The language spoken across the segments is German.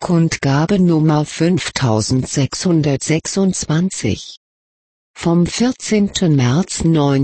Kundgabe Nummer 5626 vom 14. März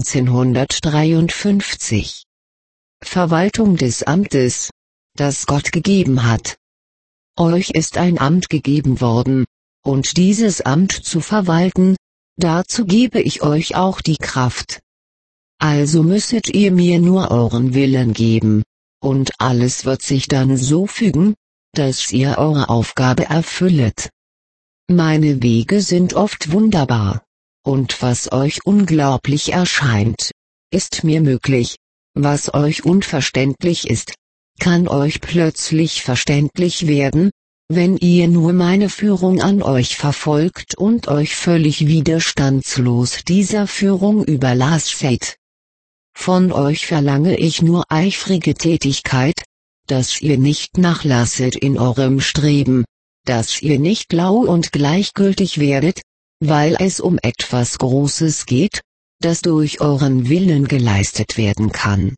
1953. Verwaltung des Amtes, das Gott gegeben hat. Euch ist ein Amt gegeben worden, und dieses Amt zu verwalten, dazu gebe ich euch auch die Kraft. Also müsset ihr mir nur euren Willen geben, und alles wird sich dann so fügen, dass ihr eure Aufgabe erfüllet. Meine Wege sind oft wunderbar, und was euch unglaublich erscheint, ist mir möglich, was euch unverständlich ist, kann euch plötzlich verständlich werden, wenn ihr nur meine Führung an euch verfolgt und euch völlig widerstandslos dieser Führung überlasset. Von euch verlange ich nur eifrige Tätigkeit, dass ihr nicht nachlasset in eurem Streben, dass ihr nicht lau und gleichgültig werdet, weil es um etwas Großes geht, das durch euren Willen geleistet werden kann.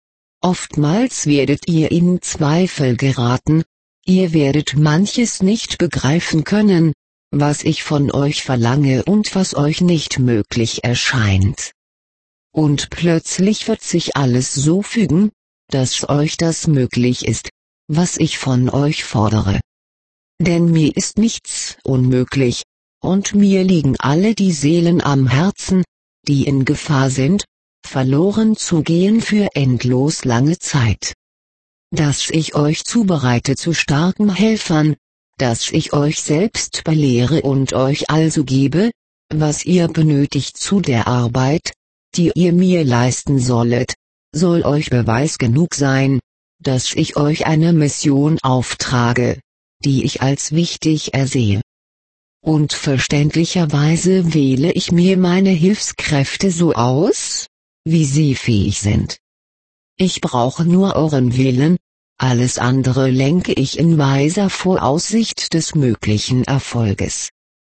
Oftmals werdet ihr in Zweifel geraten, ihr werdet manches nicht begreifen können, was ich von euch verlange und was euch nicht möglich erscheint. Und plötzlich wird sich alles so fügen, dass euch das möglich ist, was ich von euch fordere. Denn mir ist nichts unmöglich, und mir liegen alle die Seelen am Herzen, die in Gefahr sind, verloren zu gehen für endlos lange Zeit. Dass ich euch zubereite zu starken Helfern, dass ich euch selbst belehre und euch also gebe, was ihr benötigt zu der Arbeit, die ihr mir leisten sollet, soll euch Beweis genug sein, dass ich euch eine Mission auftrage, die ich als wichtig ersehe. Und verständlicherweise wähle ich mir meine Hilfskräfte so aus, wie sie fähig sind. Ich brauche nur euren Willen, alles andere lenke ich in weiser Voraussicht des möglichen Erfolges.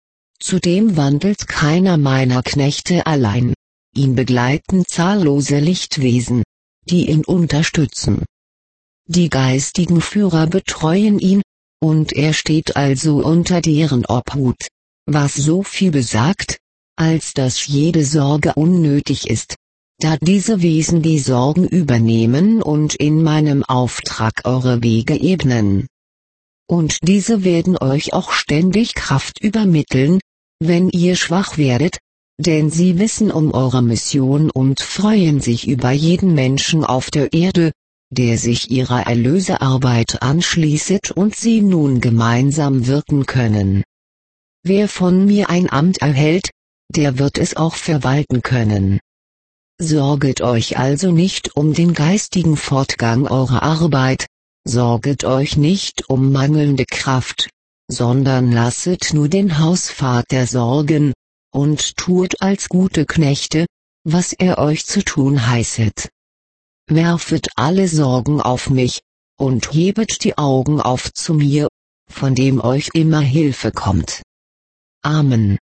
Zudem wandelt keiner meiner Knechte allein, ihn begleiten zahllose Lichtwesen, die ihn unterstützen. Die geistigen Führer betreuen ihn, und er steht also unter deren Obhut, was so viel besagt, als dass jede Sorge unnötig ist, da diese Wesen die Sorgen übernehmen und in meinem Auftrag eure Wege ebnen. Und diese werden euch auch ständig Kraft übermitteln, wenn ihr schwach werdet, denn sie wissen um eure Mission und freuen sich über jeden Menschen auf der Erde, der sich ihrer Erlösearbeit anschließet und sie nun gemeinsam wirken können. Wer von mir ein Amt erhält, der wird es auch verwalten können. Sorget euch also nicht um den geistigen Fortgang eurer Arbeit, sorget euch nicht um mangelnde Kraft, sondern lasset nur den Hausvater sorgen, und tut als gute Knechte, was er euch zu tun heißet. Werfet alle Sorgen auf mich, und hebet die Augen auf zu mir, von dem euch immer Hilfe kommt. Amen.